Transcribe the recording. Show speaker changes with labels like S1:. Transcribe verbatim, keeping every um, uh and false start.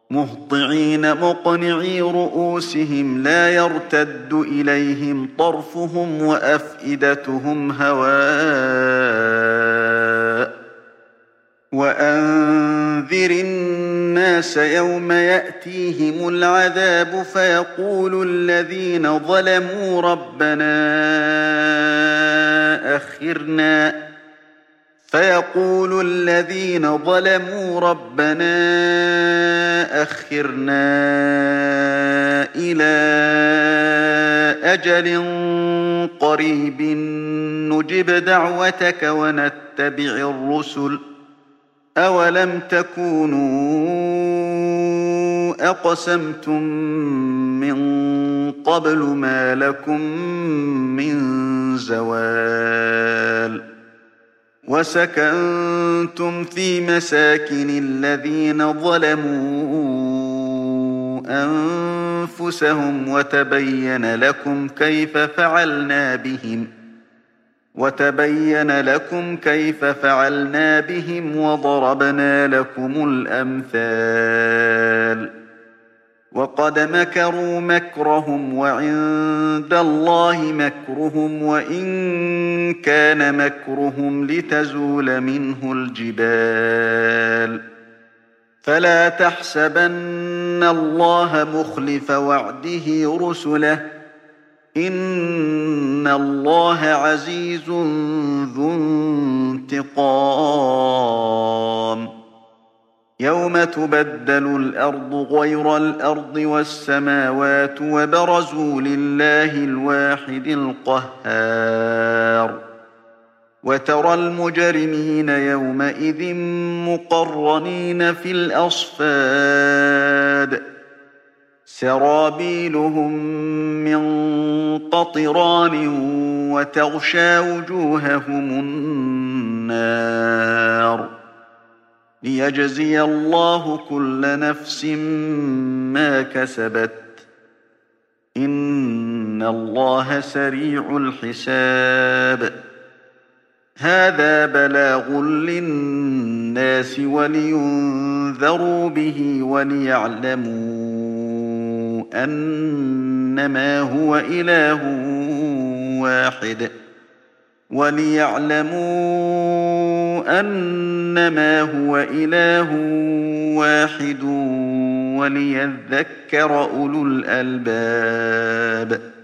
S1: مهطعين مقنعي رءوسهم لا يرتد إليهم طرفهم وأفئدتهم هواء وأنذر الناس يوم يأتيهم العذاب فيقول الذين ظلموا ربنا أخرنا فيقول الذين ظلموا ربنا أخرنا إلى أجل قريب نجب دعوتك ونتبع الرسل أولم تكونوا أقسمتم من قبل ما لكم من زوال وسكنتم في مساكن الذين ظلموا أنفسهم وتبين لكم كيف فعلنا بهم وتبين لكم كيف فعلنا بهم وضربنا لكم الأمثال وقد مكروا مكرهم وعند الله مكرهم وإن كان مكرهم لتزول منه الجبال فلا تحسبن الله مخلف وعده رسله إن الله عزيز ذو انتقام يوم تبدل الأرض غير الأرض والسماوات وبرزوا لله الواحد القهار وترى المجرمين يومئذ مقرنين في الأصفاد سرابيلهم من قطران وتغشى وجوههم النار ليجزي الله كل نفس ما كسبت إن الله سريع الحساب هذا بلاغ للناس ولينذروا به وليعلموا أنما هو إله واحد وليعلموا أنما هو إله واحد وليذكر أولو الألباب